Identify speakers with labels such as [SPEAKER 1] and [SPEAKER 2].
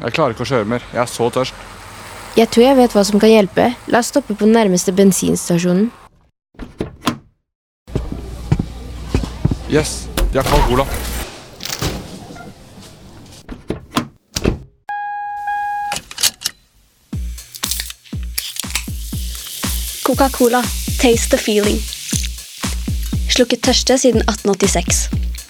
[SPEAKER 1] Jeg klarer ikke å kjøre mer. Jeg så tørst.
[SPEAKER 2] Jeg tror jeg vet hva som kan hjelpe. La oss stoppe på nærmeste bensinstasjonen.
[SPEAKER 1] Yes, de har kald cola.
[SPEAKER 3] Coca-Cola. Taste the feeling. Slukket tørste siden 1886.